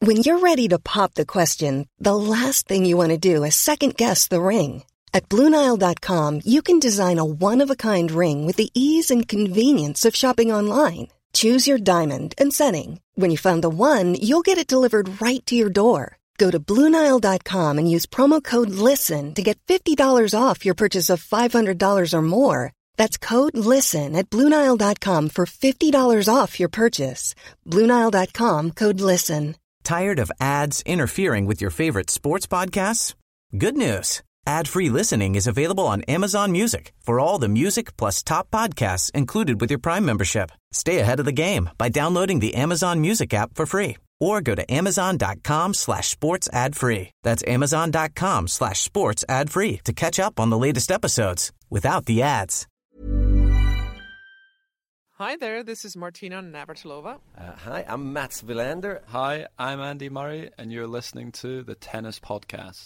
When you're ready to pop the question, the last thing you want to do is second-guess the ring. At BlueNile.com, you can design a one-of-a-kind ring with the ease and convenience of shopping online. Choose your diamond and setting. When you find the one, you'll get it delivered right to your door. Go to BlueNile.com and use promo code LISTEN to get $50 off your purchase of $500 or more. That's code LISTEN at BlueNile.com for $50 off your purchase. BlueNile.com, code LISTEN. Tired of ads interfering with your favorite sports podcasts? Good news. Ad-free listening is available on Amazon Music for all the music plus top podcasts included with your Prime membership. Stay ahead of the game by downloading the Amazon Music app for free or go to amazon.com/sports ad free. That's amazon.com/sports ad free to catch up on the latest episodes without the ads. Hi there, this is Martina Navratilova. Hi, I'm Mats Wilander. Hi, I'm Andy Murray, and you're listening to the Tennis Podcast.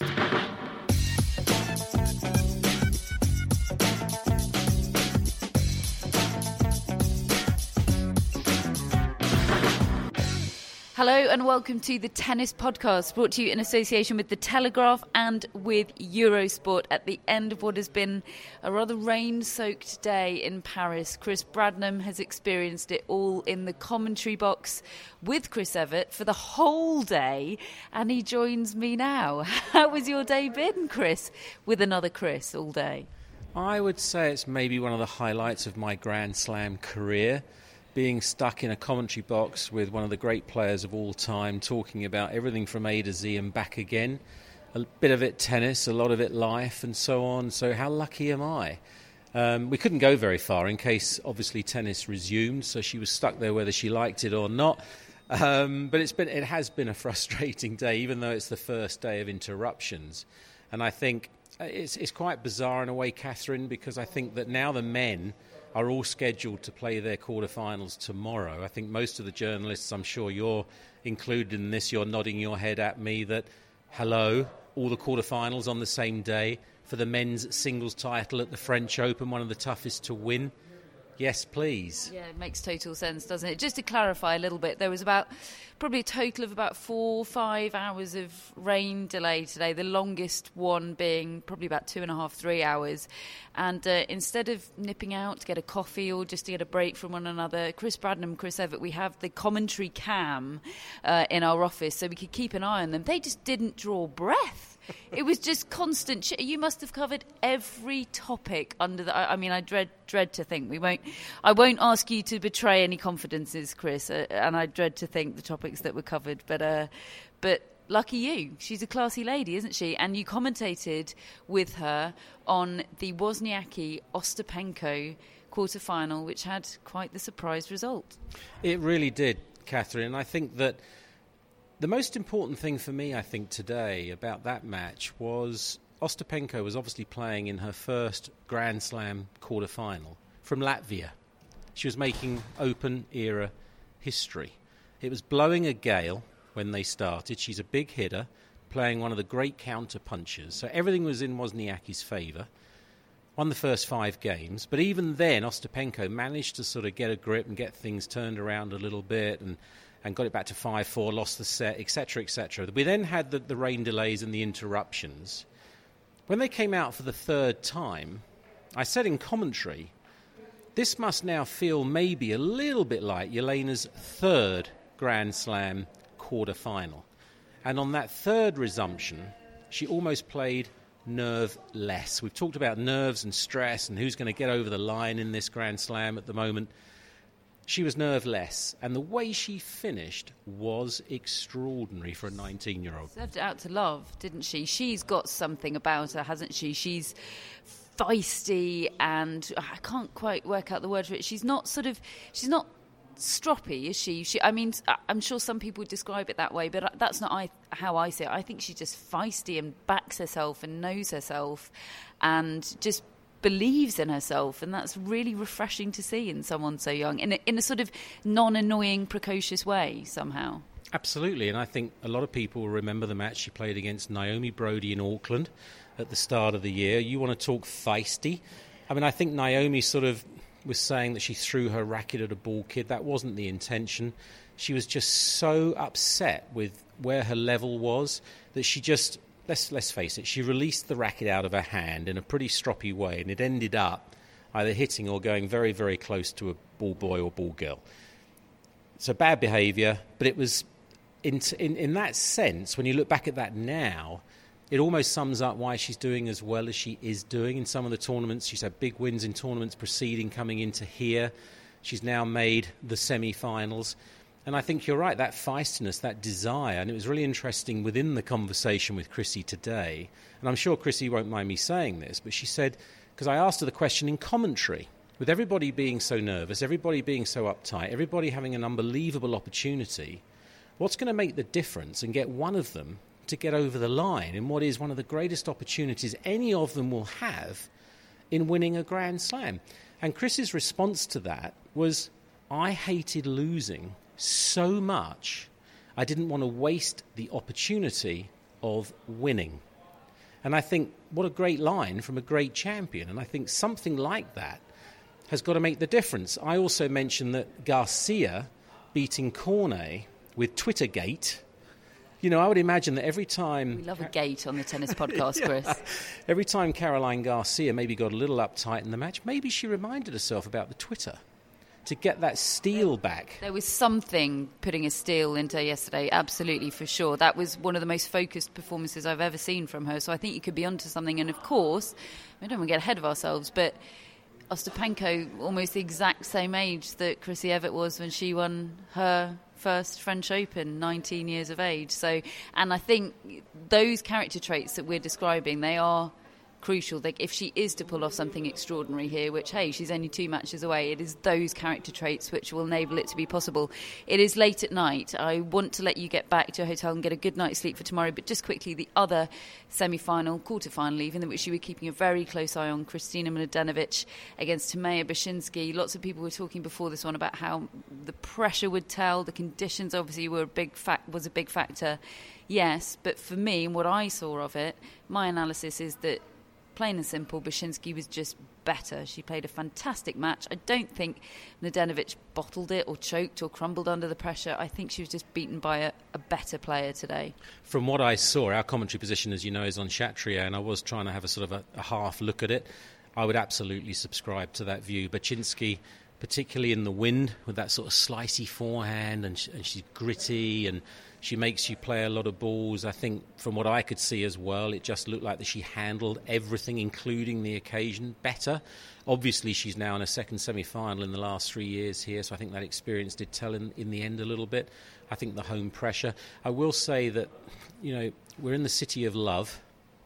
Hello and welcome to the Tennis Podcast, brought to you in association with The Telegraph and with Eurosport. At the end of what has been a rather rain-soaked day in Paris, Chris Bradnam has experienced it all in the commentary box with Chris Evert for the whole day, and he joins me now. How has your day been, Chris, with another Chris all day? I would say it's maybe one of the highlights of my Grand Slam career. Being stuck in a commentary box with one of the great players of all time, talking about everything from A to Z and back again. A bit of it tennis, a lot of it life and so on. So how lucky am I? We couldn't go very far in case, obviously, tennis resumed. So she was stuck there whether she liked it or not. But it has been a frustrating day, even though it's the first day of interruptions. And I think it's quite bizarre in a way, Catherine, because I think that now the men are all scheduled to play their quarterfinals tomorrow. I think most of the journalists, I'm sure you're included in this, you're nodding your head at me that, hello, all the quarterfinals on the same day for the men's singles title at the French Open, one of the toughest to win. Yes, please. Yeah, it makes total sense, doesn't it? Just to clarify a little bit, there was probably a total of about 4 or 5 hours of rain delay today, the longest one being probably about 2.5, 3 hours. And instead of nipping out to get a coffee or just to get a break from one another, Chris Bradnam, Chris Evert, we have the commentary cam in our office so we could keep an eye on them. They just didn't draw breath. It was just constant. You must have covered every topic under the. I mean, I dread to think I won't ask you to betray any confidences, Chris, and I dread to think the topics that were covered. But lucky you, she's a classy lady, isn't she? And you commentated with her on the Wozniacki-Ostapenko quarterfinal, which had quite the surprise result. It really did, Catherine. And I think that the most important thing for me, I think, today about that match was Ostapenko was obviously playing in her first Grand Slam quarterfinal from Latvia. She was making Open-era history. It was blowing a gale when they started. She's a big hitter, playing one of the great counter-punchers. So everything was in Wozniacki's favour. Won the first 5 games. But even then, Ostapenko managed to sort of get a grip and get things turned around a little bit and got it back to 5-4, lost the set, etc., etc. We then had the rain delays and the interruptions. When they came out for the third time, I said in commentary, this must now feel maybe a little bit like Yelena's third Grand Slam quarter-final. And on that third resumption, she almost played nerve-less. We've talked about nerves and stress and who's going to get over the line in this Grand Slam at the moment. She was nerve-less, and the way she finished was extraordinary for a 19-year-old. Served it out to love, didn't she? She's got something about her, hasn't she? She's feisty, and I can't quite work out the word for it. She's not stroppy, is she? I mean, I'm sure some people would describe it that way, but that's not how I see it. I think she's just feisty and backs herself and knows herself and just believes in herself, and that's really refreshing to see in someone so young, in a sort of non-annoying, precocious way somehow. Absolutely, and I think a lot of people will remember the match she played against Naomi Brody in Auckland at the start of the year. You want to talk feisty? I mean, I think Naomi sort of was saying that she threw her racket at a ball kid. That wasn't the intention. she was just so upset with where her level was that she just, let's face it, she released the racket out of her hand in a pretty stroppy way, and it ended up either hitting or going very, very close to a ball boy or ball girl. So bad behaviour, but it was, in that sense, when you look back at that now, it almost sums up why she's doing as well as she is doing in some of the tournaments. She's had big wins in tournaments preceding coming into here. She's now made the semi-finals. And I think you're right, that feistiness, that desire, and it was really interesting within the conversation with Chrissy today, and I'm sure Chrissy won't mind me saying this, but she said, because I asked her the question in commentary, with everybody being so nervous, everybody being so uptight, everybody having an unbelievable opportunity, what's going to make the difference and get one of them to get over the line in what is one of the greatest opportunities any of them will have in winning a Grand Slam? And Chris's response to that was, I hated losing so much, I didn't want to waste the opportunity of winning. And I think, what a great line from a great champion. And I think something like that has got to make the difference. I also mentioned that Garcia beating Cornet with Twittergate. You know, I would imagine that every time... We love a gate on the tennis podcast, yeah. Chris. Every time Caroline Garcia maybe got a little uptight in the match, maybe she reminded herself about the Twitter to get that steal back. There was something putting a steal into her yesterday, absolutely, for sure. That was one of the most focused performances I've ever seen from her, so I think you could be onto something. And of course, we don't want to get ahead of ourselves, but Ostapenko, almost the exact same age that Chrissy Evert was when she won her first French Open, 19 years of age. So, and I think those character traits that we're describing, they are crucial. Like, if she is to pull off something extraordinary here, which, hey, she's only 2 matches away, it is those character traits which will enable it to be possible. It is late at night. I want to let you get back to your hotel and get a good night's sleep for tomorrow, but just quickly, the other semi-final, quarter-final even, in which you were keeping a very close eye on, Kristina Mladenovic against Timea Bacsinszky. Lots of people were talking before this one about how the pressure would tell, the conditions obviously was a big factor. Yes, but for me, and what I saw of it, my analysis is that plain and simple, Bacsinszky was just better. She played a fantastic match. I don't think Mladenovic bottled it or choked or crumbled under the pressure. I think she was just beaten by a better player today. From what I saw, our commentary position, as you know, is on Chatrier, and I was trying to have a sort of a half look at it. I would absolutely subscribe to that view. Bacsinszky, particularly in the wind, with that sort of slicey forehand, and she's gritty, and she makes you play a lot of balls. I think from what I could see as well, it just looked like that she handled everything, including the occasion, better. Obviously, she's now in a second semi-final in the last 3 years here, so I think that experience did tell in the end a little bit. I think the home pressure. I will say that, you know, we're in the city of love.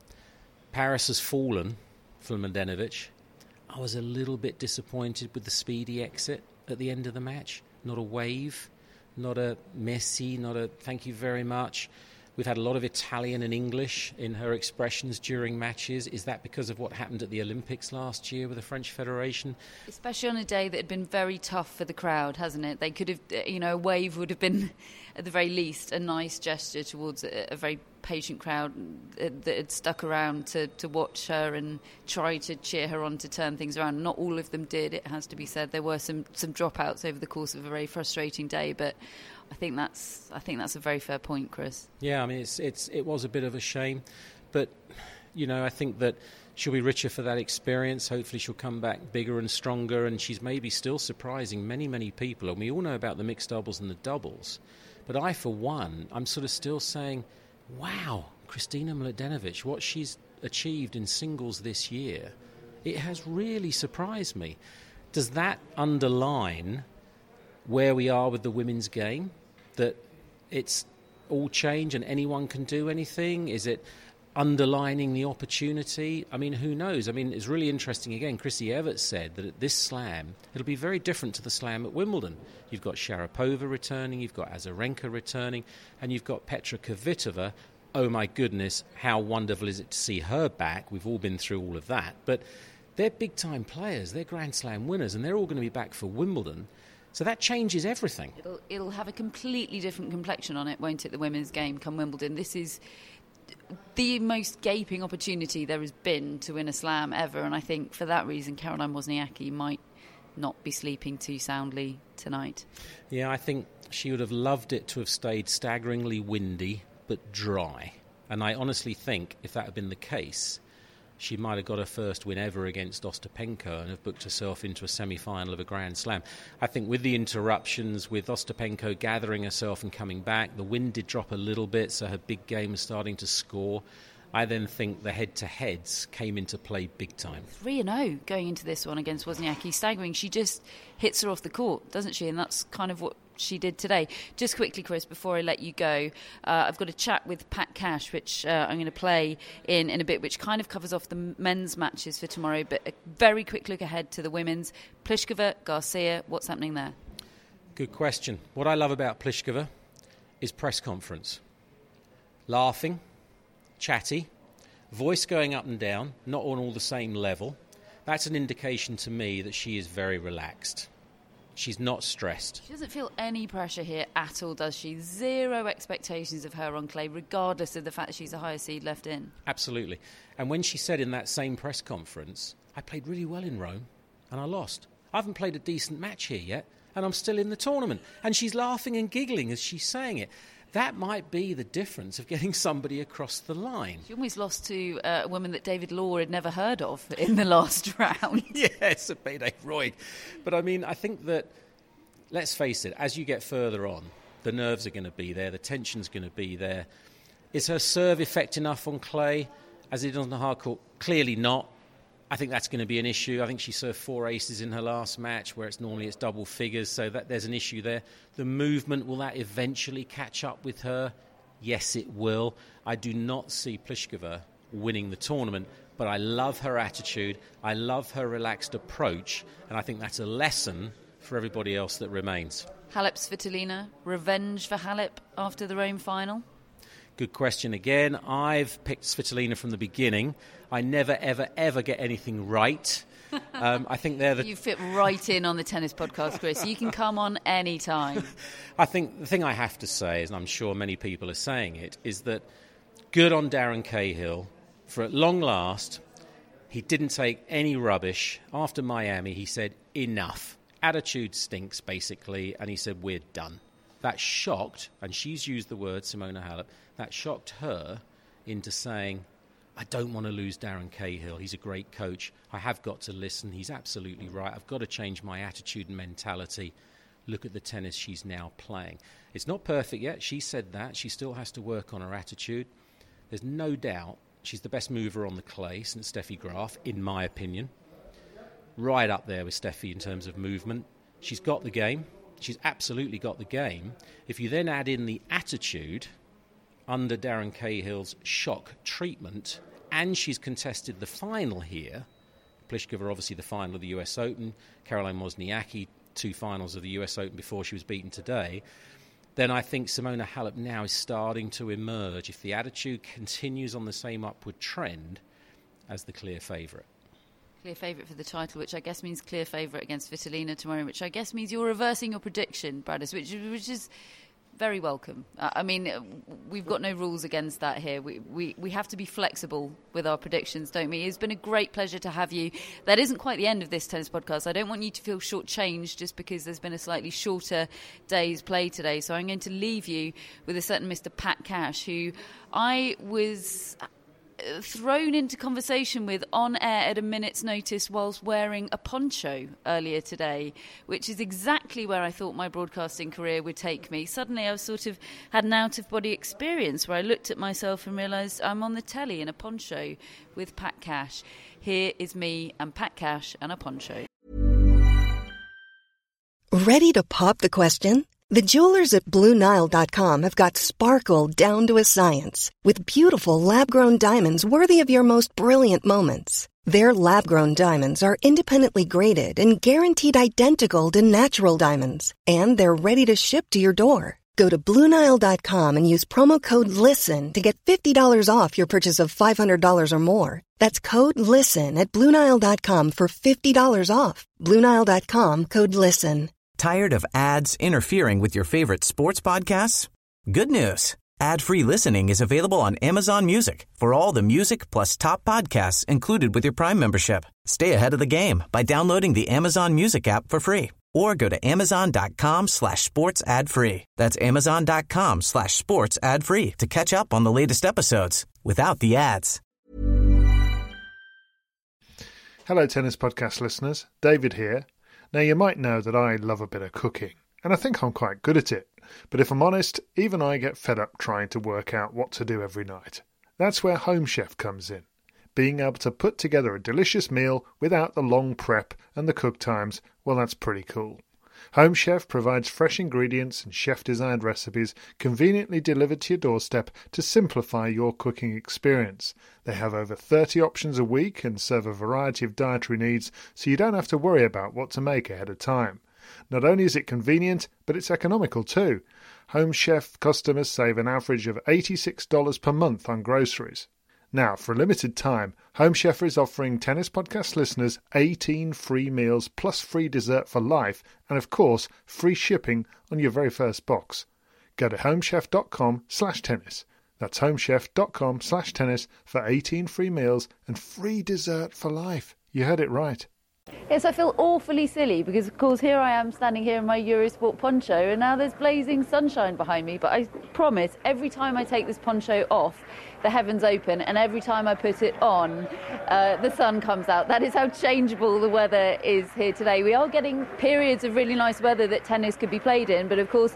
Paris has fallen for Mladenovic. I was a little bit disappointed with the speedy exit at the end of the match. Not a wave. Not a merci, not a thank you very much. We've had a lot of Italian and English in her expressions during matches. Is that because of what happened at the Olympics last year with the French Federation? Especially on a day that had been very tough for the crowd, hasn't it? They could have, a wave would have been, at the very least, a nice gesture towards a very patient crowd that had stuck around to watch her and try to cheer her on to turn things around. Not all of them did, it has to be said. There were some dropouts over the course of a very frustrating day, but I think that's a very fair point, Chris. Yeah, I mean, it was a bit of a shame, but I think that she'll be richer for that experience. Hopefully she'll come back bigger and stronger, and she's maybe still surprising many people. And we all know about the mixed doubles and the doubles, but I, for one, I'm sort of still saying, wow, Kristina Mladenovic, what she's achieved in singles this year, it has really surprised me. Does that underline where we are with the women's game, that it's all change and anyone can do anything? Is it underlining the opportunity? I mean, who knows? I mean, it's really interesting. Again, Chrissy Evert said that at this slam, it'll be very different to the slam at Wimbledon. You've got Sharapova returning, you've got Azarenka returning, and you've got Petra Kvitova. Oh, my goodness, how wonderful is it to see her back? We've all been through all of that. But they're big-time players. They're Grand Slam winners, and they're all going to be back for Wimbledon. So that changes everything. It'll have a completely different complexion on it, won't it, the women's game come Wimbledon? This is the most gaping opportunity there has been to win a slam ever, and I think for that reason Caroline Wozniacki might not be sleeping too soundly tonight. Yeah, I think she would have loved it to have stayed staggeringly windy but dry. And I honestly think if that had been the case, she might have got her first win ever against Ostapenko and have booked herself into a semi-final of a Grand Slam. I think with the interruptions, with Ostapenko gathering herself and coming back, the wind did drop a little bit, so her big game was starting to score. I then think the head-to-heads came into play big time. 3-0 going into this one against Wozniacki. Staggering. She just hits her off the court, doesn't she? And that's kind of what she did today. Just quickly, Chris, before I let you go, I've got a chat with Pat Cash, which I'm going to play in a bit, which kind of covers off the men's matches for tomorrow, but a very quick look ahead to the women's. Pliskova, Garcia, what's happening there? Good question. What I love about Pliskova is press conference. Laughing, chatty, voice going up and down, not on all the same level. That's an indication to me that she is very relaxed. She's not stressed. She doesn't feel any pressure here at all, does she? Zero expectations of her on clay, regardless of the fact that she's a higher seed left in. Absolutely. And when she said in that same press conference, I played really well in Rome and I lost. I haven't played a decent match here yet and I'm still in the tournament. And she's laughing and giggling as she's saying it. That might be the difference of getting somebody across the line. She almost lost to a woman that David Law had never heard of in the last round. Yes, a Payday Roig. But I mean, I think that, let's face it, as you get further on, the nerves are going to be there, the tension's going to be there. Is her serve effect enough on clay as it is on the hard court? Clearly not. I think that's going to be an issue. I think she served 4 aces in her last match, where it's normally double figures, so that there's an issue there. The movement, will that eventually catch up with her? Yes, it will. I do not see Pliskova winning the tournament, but I love her attitude. I love her relaxed approach, and I think that's a lesson for everybody else that remains. Halep Svitolina, revenge for Halep after the Rome final? Good question again. I've picked Svitolina from the beginning. I never, ever, ever get anything right. I think they're the... You fit right in on the tennis podcast, Chris. You can come on any time. I think the thing I have to say, is, and I'm sure many people are saying it, is that good on Darren Cahill. For at long last, he didn't take any rubbish. After Miami, he said, enough. Attitude stinks, basically, and he said, we're done. That shocked, and she's used the word, Simona Halep, that shocked her into saying, I don't want to lose Darren Cahill. He's a great coach. I have got to listen. He's absolutely right. I've got to change my attitude and mentality. Look at the tennis she's now playing. It's not perfect yet. She said that. She still has to work on her attitude. There's no doubt she's the best mover on the clay since Steffi Graf, in my opinion. Right up there with Steffi in terms of movement. She's got the game. She's absolutely got the game. If you then add in the attitude under Darren Cahill's shock treatment, and she's contested the final here, Pliskova obviously the final of the US Open, Caroline Wozniacki 2 finals of the US Open before she was beaten today, then I think Simona Halep now is starting to emerge, if the attitude continues on the same upward trend, as the clear favourite. Clear favourite for the title, which I guess means clear favourite against Svitolina tomorrow, which I guess means you're reversing your prediction, Bradis, which is very welcome. I mean, we've got no rules against that here. We have to be flexible with our predictions, don't we? It's been a great pleasure to have you. That isn't quite the end of this tennis podcast. I don't want you to feel shortchanged just because there's been a slightly shorter day's play today. So I'm going to leave you with a certain Mr. Pat Cash, who I was thrown into conversation with on air at a minute's notice whilst wearing a poncho earlier today, which is exactly where I thought my broadcasting career would take me. Suddenly I was sort of had an out-of-body experience where I looked at myself and realised I'm on the telly in a poncho with Pat Cash. Here is me and Pat Cash and a poncho. Ready to pop the question? The jewelers at BlueNile.com have got sparkle down to a science with beautiful lab-grown diamonds worthy of your most brilliant moments. Their lab-grown diamonds are independently graded and guaranteed identical to natural diamonds, and they're ready to ship to your door. Go to BlueNile.com and use promo code LISTEN to get $50 off your purchase of $500 or more. That's code LISTEN at BlueNile.com for $50 off. BlueNile.com, code LISTEN. Tired of ads interfering with your favorite sports podcasts? Good news. Ad-free listening is available on Amazon Music for all the music plus top podcasts included with your Prime membership. Stay ahead of the game by downloading the Amazon Music app for free or or go to amazon.com/sports ad free. That's amazon.com/sports ad free to catch up on the latest episodes without the ads. Hello, Tennis Podcast listeners. David here. Now, you might know that I love a bit of cooking, and I think I'm quite good at it. But if I'm honest, even I get fed up trying to work out what to do every night. That's where Home Chef comes in. Being able to put together a delicious meal without the long prep and the cook times, well, that's pretty cool. Home Chef provides fresh ingredients and chef-designed recipes conveniently delivered to your doorstep to simplify your cooking experience. They have over 30 options a week and serve a variety of dietary needs, so you don't have to worry about what to make ahead of time. Not only is it convenient, but it's economical too. Home Chef customers save an average of $86 per month on groceries. Now, for a limited time, Home Chef is offering Tennis Podcast listeners 18 free meals plus free dessert for life and, of course, free shipping on your very first box. Go to homechef.com/tennis. That's homechef.com/tennis for 18 free meals and free dessert for life. You heard it right. Yes, I feel awfully silly because, of course, here I am standing here in my Eurosport poncho and now there's blazing sunshine behind me. But I promise, every time I take this poncho off, the heavens open, and every time I put it on, the sun comes out. That is how changeable the weather is here today. We are getting periods of really nice weather that tennis could be played in, but of course,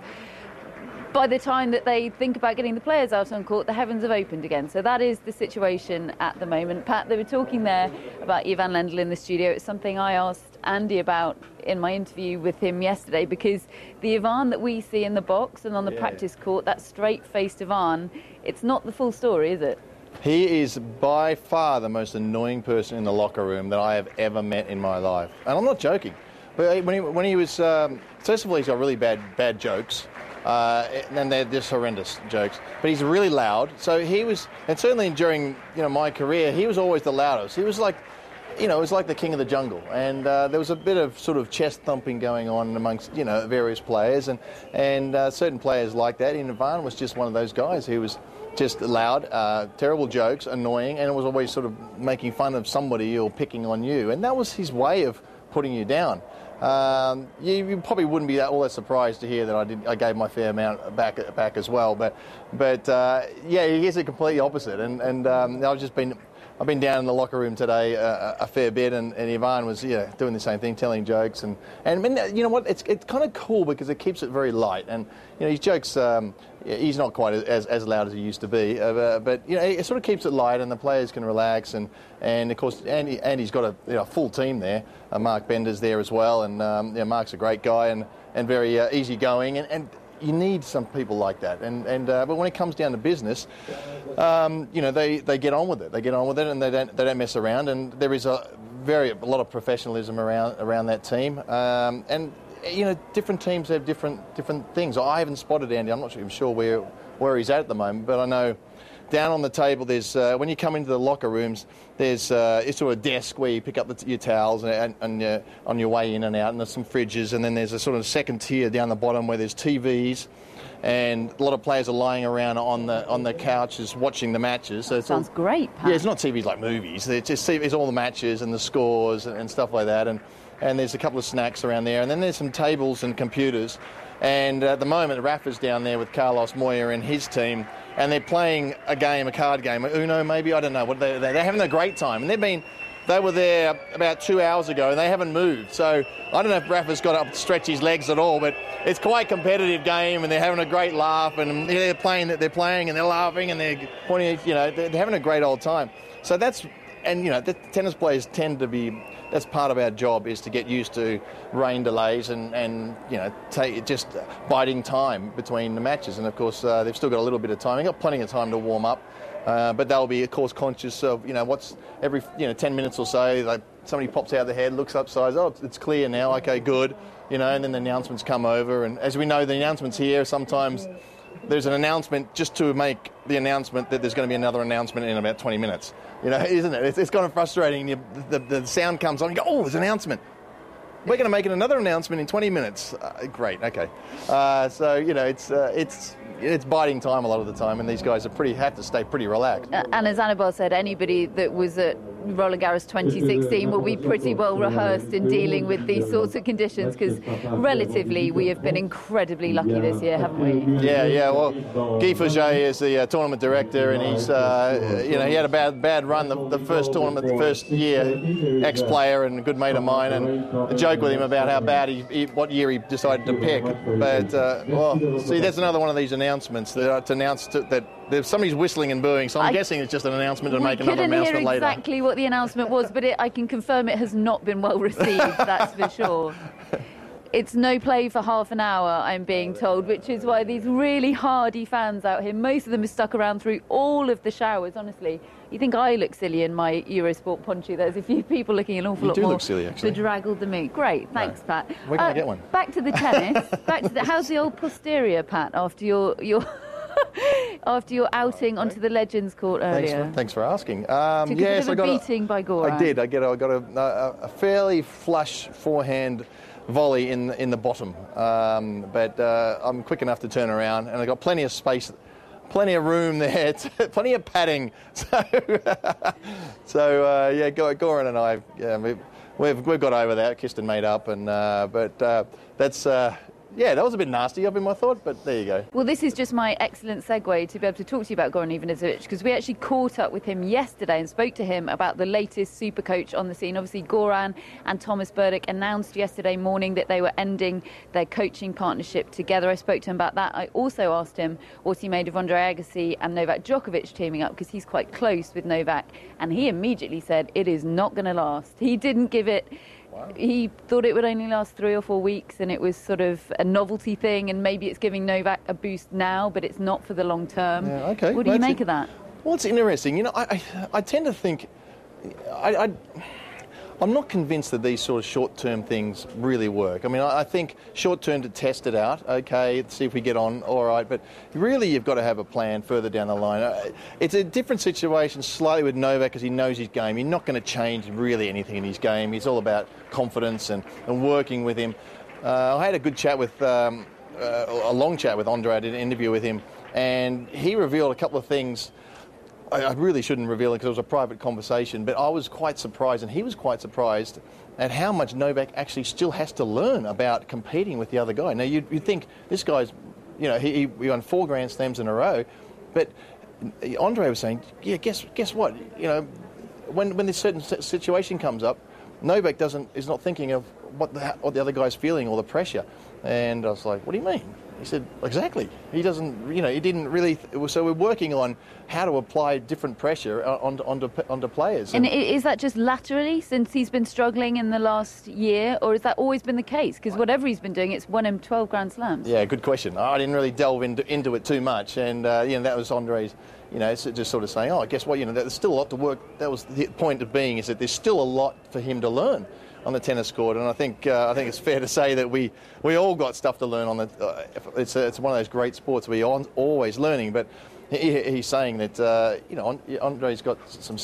by the time that they think about getting the players out on court, the heavens have opened again. So that is the situation at the moment. Pat, they were talking there about Ivan Lendl in the studio. It's something I asked Andy about in my interview with him yesterday, because the Ivan that we see in the box and on the practice court, that straight-faced Ivan, it's not the full story, is it? He is by far the most annoying person in the locker room that I have ever met in my life. And I'm not joking. But when he was... first of all, he's got really bad jokes. And they're just horrendous jokes. But he's really loud. So he was... And certainly during my career, he was always the loudest. He was like... it was like the king of the jungle, and there was a bit of sort of chest thumping going on amongst various players, and certain players like that. And Ivan was just one of those guys who was just loud, terrible jokes, annoying, and it was always sort of making fun of somebody or picking on you, and that was his way of putting you down. You probably wouldn't be all that surprised to hear that I gave my fair amount back as well, but yeah, he is the completely opposite, and I've been down in the locker room today a fair bit, and Ivan was doing the same thing, telling jokes, and you know what? It's kind of cool because it keeps it very light, and his jokes. He's not quite as loud as he used to be, but it sort of keeps it light, and the players can relax, and of course Andy's got a full team there. Mark Bender's there as well, and Mark's a great guy and very easygoing, and you need some people like that, but when it comes down to business, they get on with it. They get on with it, and they don't mess around. And there is a lot of professionalism around that team. And different teams have different things. I haven't spotted Andy. I'm not even sure where he's at the moment, but I know down on the table there's when you come into the locker rooms, there's it's sort of a desk where you pick up your towels and on your way in and out, and there's some fridges, and then there's a sort of second tier down the bottom where there's TVs, and a lot of players are lying around on the couches watching the matches. So sounds great, Pat. Yeah, it's not TVs like movies. It's all the matches and the scores and stuff like that, and there's a couple of snacks around there, and then there's some tables and computers. And at the moment, Rafa's down there with Carlos Moya and his team, and they're playing a card game, Uno maybe, I don't know. They're having a great time, and they were there about 2 hours ago, and they haven't moved. So I don't know if Rafa's got up to stretch his legs at all, but it's quite a competitive game, and they're having a great laugh, and they're playing, and they're laughing, and they're pointing, they're having a great old time. So the tennis players tend to be. That's part of our job, is to get used to rain delays and take just biding time between the matches. And of course, they've still got a little bit of time. They've got plenty of time to warm up, but they'll be, of course, conscious of what's every 10 minutes or so. Like somebody pops out the head, looks upside. Oh, it's clear now. Okay, good. And then the announcements come over. And as we know, the announcements here sometimes. There's an announcement just to make the announcement that there's going to be another announcement in about 20 minutes. Isn't it? It's kind of frustrating. The sound comes on, you go, oh, there's an announcement. We're going to make another announcement in 20 minutes. Great, okay. It's biding time a lot of the time, and these guys have to stay pretty relaxed. And as Annabelle said, anybody that was at Roland Garros 2016 will be pretty well rehearsed in dealing with these sorts of conditions, because relatively we have been incredibly lucky this year, haven't we? Yeah. Well, Guy Forget is the tournament director, and he's he had a bad run the first tournament, the first year, ex-player and a good mate of mine, and I joke with him about how bad what year he decided to pick. But see, that's another one of these announcements that that somebody's whistling and booing, so I'm guessing it's just an announcement to make another announcement later. Exactly what the announcement was, but I can confirm it has not been well received, that's for sure. It's no play for half an hour, I'm being told, which is why these really hardy fans out here, most of them are stuck around through all of the showers, honestly. You think I look silly in my Eurosport poncho? There's a few people looking an awful lot more bedraggled than me. Great, thanks, Pat. Where can I get one? Back to the tennis. How's the old posterior, Pat, after your after your outing onto the Legends Court earlier? Thanks for asking. Yes, I got a beating by Goran. I did. I got a fairly flush forehand volley in the bottom, but I'm quick enough to turn around, and I got plenty of space, plenty of room there, plenty of padding. So Goran and I, we've got over that, kissed and made up, and but that's. That was a bit nasty of him, I thought, but there you go. Well, this is just my excellent segue to be able to talk to you about Goran Ivanisevic, because we actually caught up with him yesterday and spoke to him about the latest super coach on the scene. Obviously, Goran and Thomas Berdych announced yesterday morning that they were ending their coaching partnership together. I spoke to him about that. I also asked him what he made of Andre Agassi and Novak Djokovic teaming up, because he's quite close with Novak, and he immediately said it is not going to last. He didn't give it... Wow. He thought it would only last 3 or 4 weeks, and it was sort of a novelty thing, and maybe it's giving Novak a boost now, but it's not for the long term. Yeah, okay. What do you make of that? Well, it's interesting. I tend to think... I'm not convinced that these sort of short-term things really work. I mean, I think short-term to test it out, okay, see if we get on, all right, but really you've got to have a plan further down the line. It's a different situation slightly with Novak, because he knows his game. He's not going to change really anything in his game. He's all about confidence and working with him. I had a good chat with, a long chat with Andre. I did an interview with him, and he revealed a couple of things. I really shouldn't reveal it because it was a private conversation, but I was quite surprised, and he was quite surprised at how much Novak actually still has to learn about competing with the other guy. Now, you'd think this guy's, he won 4 Grand Slams in a row, but Andre was saying, guess what? When this certain situation comes up, Novak is not thinking of what the other guy's feeling or the pressure. And I was like, what do you mean? He said, exactly. He doesn't, he didn't really... So we're working on how to apply different pressure onto players. And is that just laterally, since he's been struggling in the last year, or has that always been the case? Because whatever he's been doing, it's won him 12 Grand Slams. Yeah, good question. I didn't really delve into it too much. And, that was Andre's, just sort of saying, guess what, there's still a lot to work. That was the point of being, is that there's still a lot for him to learn on the tennis court, and I think it's fair to say that we all got stuff to learn on the. It's one of those great sports where you're always learning. But he's saying that Andre's got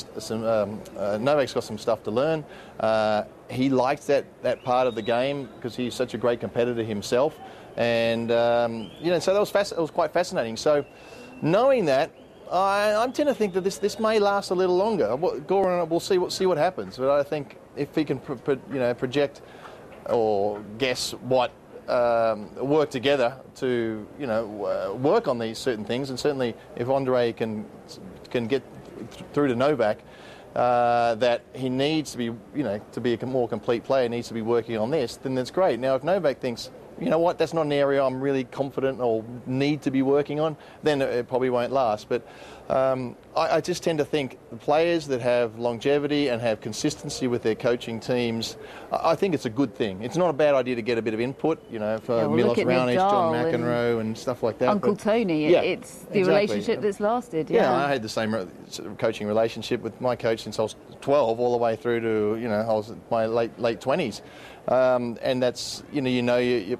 Novak's got some stuff to learn. He likes that part of the game because he's such a great competitor himself, and so that was quite fascinating. So knowing that, I tend to think that this may last a little longer. Goran, we'll see what happens. But I think if he can project or guess what work together to work on these certain things, and certainly if Andre can get through to Novak, that he needs to be to be a more complete player, needs to be working on this, then that's great. Now if Novak thinks, you know what, that's not an area I'm really confident or need to be working on, then it probably won't last. But I just tend to think the players that have longevity and have consistency with their coaching teams, I think it's a good thing. It's not a bad idea to get a bit of input, for Milos Raonic, John McEnroe and stuff like that. Uncle Tony, it's the relationship that's lasted. Yeah, I had the same coaching relationship with my coach since I was 12 all the way through to, I was in my late 20s. And that's, you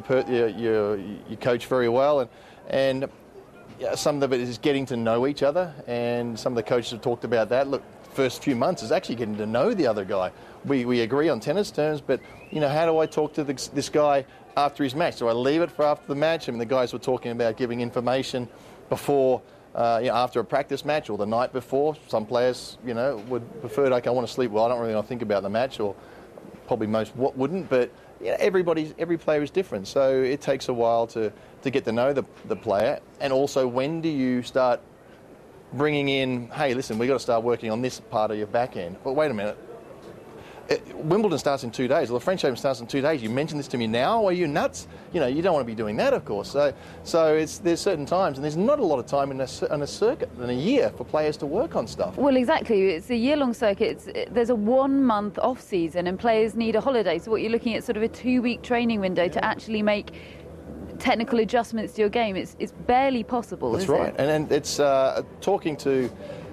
coach very well, and some of it is getting to know each other, and some of the coaches have talked about that. Look, first few months is actually getting to know the other guy. We agree on tennis terms, but, how do I talk to this guy after his match? Do I leave it for after the match? I mean, the guys were talking about giving information before after a practice match or the night before. Some players, would prefer, okay, I want to sleep well. I don't really want to think about the match, or probably most wouldn't. But every player is different, so it takes a while to get to know the player. And also, when do you start bringing in, hey, listen, we've got to start working on this part of your back end. Well, wait a minute. Wimbledon starts in 2 days. Well, the French Open starts in 2 days. You mention this to me now? Are you nuts? You don't want to be doing that, of course. So there's certain times, and there's not a lot of time in a circuit in a year for players to work on stuff. Well, exactly. It's a year-long circuit. There's a 1 month off season, and players need a holiday. So what you're looking at, sort of a 2-week training window to actually make technical adjustments to your game. It's barely possible. That's right. And it's talking to,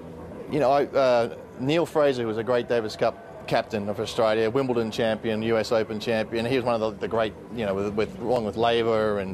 Neil Fraser, who was a great Davis Cup captain of Australia, Wimbledon champion, US Open champion. He was one of the great, along with Laver and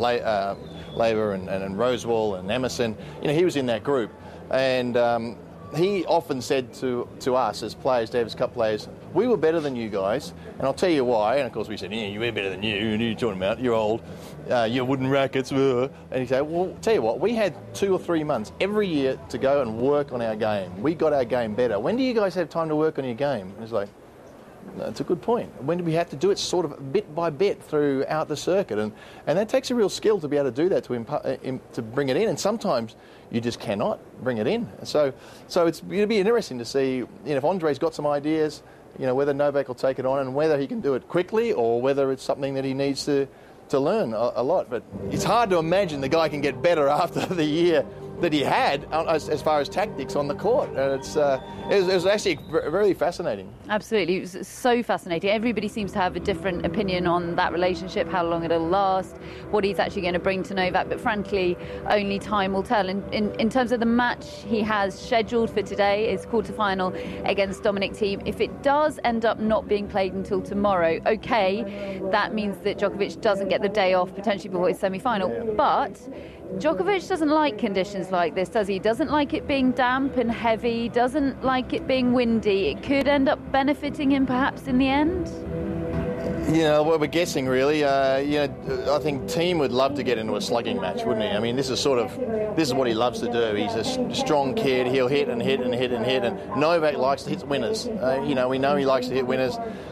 Rosewall and Emerson. He was in that group, and he often said to us as players, Davis Cup players, we were better than you guys, and I'll tell you why. And of course we said, yeah, we're better than you. Who are you talking about? You're old. Your wooden rackets. And he said, well, tell you what, we had 2 or 3 months every year to go and work on our game. We got our game better. When do you guys have time to work on your game? And it's like, that's a good point. When do we have to do it sort of bit by bit throughout the circuit? And that takes a real skill to be able to do that, to bring it in. And sometimes you just cannot bring it in. So it's going to be interesting to see if Andre's got some ideas, whether Novak will take it on and whether he can do it quickly or whether it's something that he needs to learn a lot. But it's hard to imagine the guy can get better after the year that he had as far as tactics on the court. It was actually very fascinating. Absolutely. It was so fascinating. Everybody seems to have a different opinion on that relationship, how long it'll last, what he's actually going to bring to Novak. But frankly, only time will tell. In terms of the match he has scheduled for today, his quarterfinal against Dominic Thiem, if it does end up not being played until tomorrow, okay, that means that Djokovic doesn't get the day off potentially before his semi-final. But Djokovic doesn't like conditions like this, does he? He doesn't like it being damp and heavy, doesn't like it being windy. It could end up benefiting him perhaps in the end? Well, we're guessing really. I think Thiem would love to get into a slugging match, wouldn't he? I mean, this is what he loves to do. He's a strong kid. He'll hit and hit and hit and hit. And Novak likes to hit winners. We know he likes to hit winners.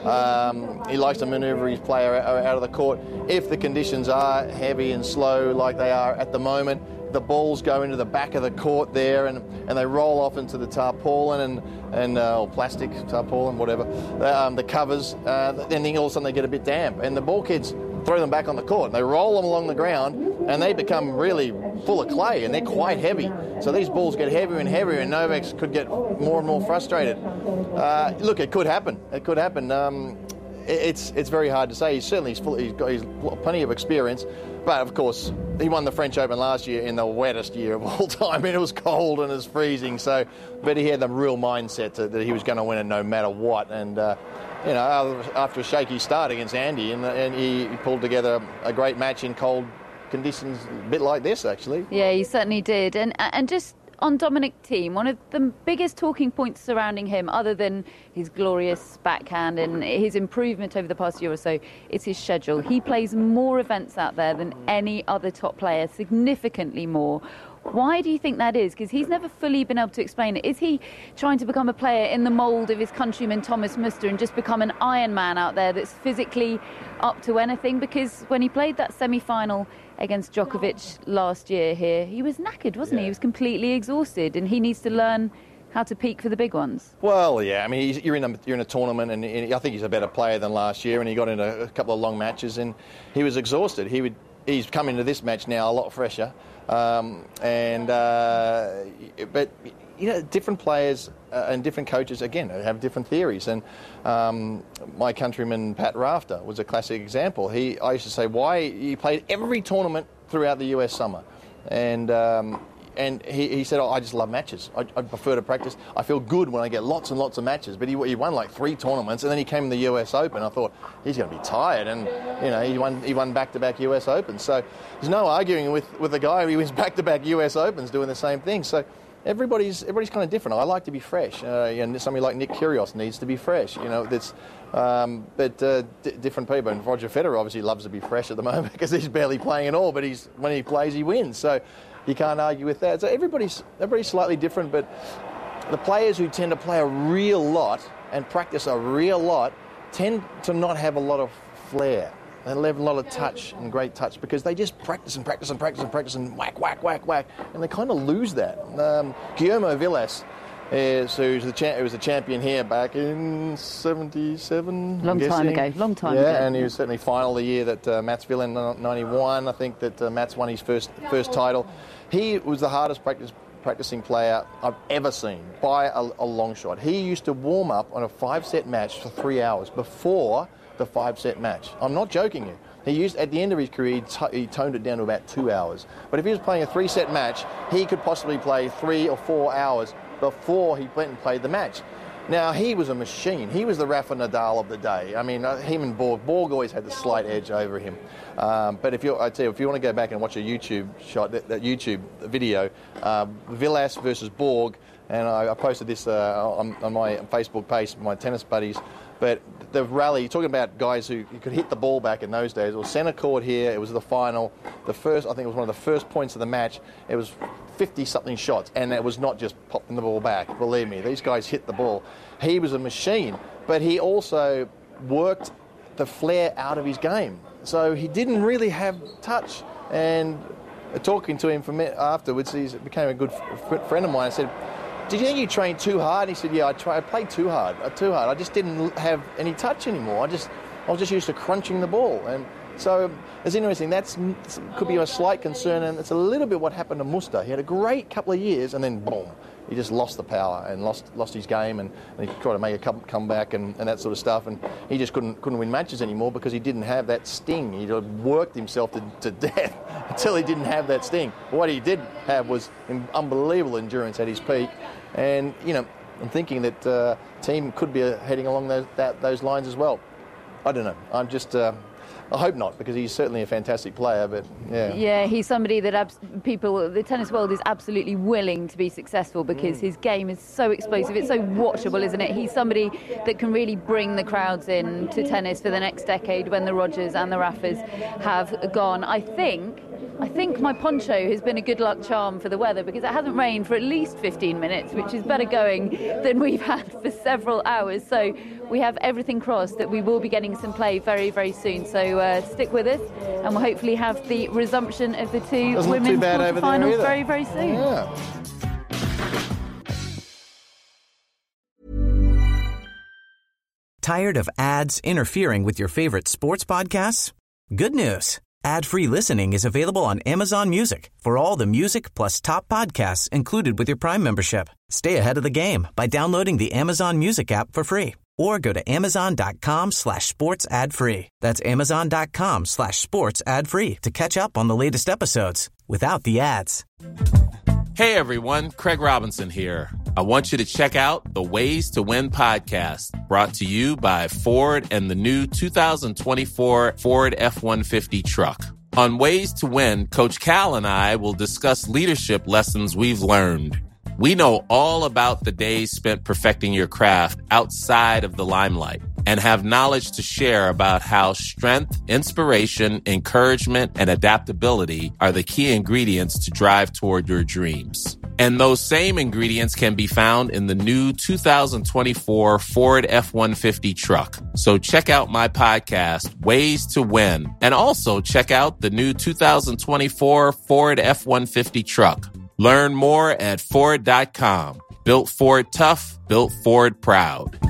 He likes to manoeuvre his player out of the court. If the conditions are heavy and slow like they are at the moment, the balls go into the back of the court there and they roll off into the tarpaulin or plastic tarpaulin, whatever, the covers, then all of a sudden they get a bit damp and the ball kids throw them back on the court and they roll them along the ground and they become really full of clay and they're quite heavy. So these balls get heavier and heavier and Novak could get more and more frustrated. Look, it could happen. It's very hard to say. He's got plenty of experience. But, of course, he won the French Open last year in the wettest year of all time. It was cold and it was freezing. But he had the real mindset that he was going to win it no matter what. And, after a shaky start against Andy, and he pulled together a great match in cold conditions, a bit like this, actually. Yeah, he certainly did. And just on Dominic Thiem, one of the biggest talking points surrounding him, other than his glorious backhand and his improvement over the past year or so, is his schedule. He plays more events out there than any other top player, significantly more. Why do you think that is? Because he's never fully been able to explain it. Is he trying to become a player in the mould of his countryman Thomas Muster and just become an Iron Man out there that's physically up to anything? Because when he played that semi-final against Djokovic last year here, he was knackered, wasn't he? He was completely exhausted, and he needs to learn how to peak for the big ones. Well, yeah, I mean, you're in a tournament, and I think he's a better player than last year, and he got into a couple of long matches, and he was exhausted. He's come into this match now a lot fresher, but different players and different coaches, again, have different theories. And my countryman Pat Rafter was a classic example. I used to say, why he played every tournament throughout the US summer. And he said, I just love matches. I prefer to practice. I feel good when I get lots and lots of matches. But he won like 3 tournaments, and then he came in the US Open. I thought, he's going to be tired. And, he won back-to-back US Opens. So there's no arguing with the guy who wins back-to-back US Opens doing the same thing. So everybody's kind of different. I like to be fresh. Somebody like Nick Kyrgios needs to be fresh. Different people. And Roger Federer obviously loves to be fresh at the moment because he's barely playing at all. But when he plays, he wins. So You can't argue with that. So everybody's slightly different, but the players who tend to play a real lot and practice a real lot tend to not have a lot of flair. They have a lot of touch and great touch because they just practice and whack, whack, whack, whack, and they kind of lose that. Guillermo Vilas, who was the champion here back in 77. Long time ago. Yeah, and he was certainly final the year that Mats Wilander in 91. I think that Mats won his first title. He was the hardest practicing player I've ever seen by a long shot. He used to warm up on a 5-set match for 3 hours before the 5-set match. I'm not joking you. At the end of his career, he toned it down to about 2 hours. But if he was playing a 3-set match, he could possibly play 3 or 4 hours before he went and played the match. Now, he was a machine. He was the Rafa Nadal of the day. I mean, him and Borg always had the slight edge over him. But if you want to go back and watch a YouTube shot, that YouTube video, Vilas versus Borg, and I posted this on my Facebook page, my tennis buddies. But the rally, talking about guys who could hit the ball back in those days, it was centre court here, it was the final. I think it was one of the first points of the match. It was 50-something shots, and it was not just popping the ball back. Believe me, these guys hit the ball. He was a machine, but he also worked the flair out of his game. So he didn't really have touch. And talking to him afterwards, he became a good friend of mine. I said, "Did you think you trained too hard?" And he said, "Yeah, I played too hard. I just didn't have any touch anymore. I was just used to crunching the ball." And so it's interesting. That could be a slight concern, and it's a little bit what happened to Musta. He had a great couple of years, and then boom, he just lost the power and lost his game, and he tried to make a comeback and that sort of stuff, and he just couldn't win matches anymore because he didn't have that sting. He worked himself to death until he didn't have that sting. What he did have was unbelievable endurance at his peak, and I'm thinking that team could be heading along those lines as well. I don't know. I hope not, because he's certainly a fantastic player, but yeah. Yeah, he's somebody that the tennis world is absolutely willing to be successful because his game is so explosive. It's so watchable, isn't it? He's somebody that can really bring the crowds in to tennis for the next decade when the Rogers and the Rafas have gone. I think my poncho has been a good luck charm for the weather because it hasn't rained for at least 15 minutes, which is better going than we've had for several hours. So we have everything crossed that we will be getting some play very, very soon. So stick with us, and we'll hopefully have the resumption of the two women's quarterfinals very, very soon. Yeah. Tired of ads interfering with your favorite sports podcasts? Good news. Ad-free listening is available on Amazon Music for all the music plus top podcasts included with your Prime membership. Stay ahead of the game by downloading the Amazon Music app for free or go to amazon.com/sports ad free. That's amazon.com/sports ad free to catch up on the latest episodes without the ads. Hey everyone, Craig Robinson here. I want you to check out the Ways to Win podcast, brought to you by Ford and the new 2024 Ford F-150 truck. On Ways to Win, Coach Cal and I will discuss leadership lessons we've learned. We know all about the days spent perfecting your craft outside of the limelight and have knowledge to share about how strength, inspiration, encouragement, and adaptability are the key ingredients to drive toward your dreams. And those same ingredients can be found in the new 2024 Ford F-150 truck. So check out my podcast, Ways to Win, and also check out the new 2024 Ford F-150 truck. Learn more at Ford.com. Built Ford tough, built Ford proud.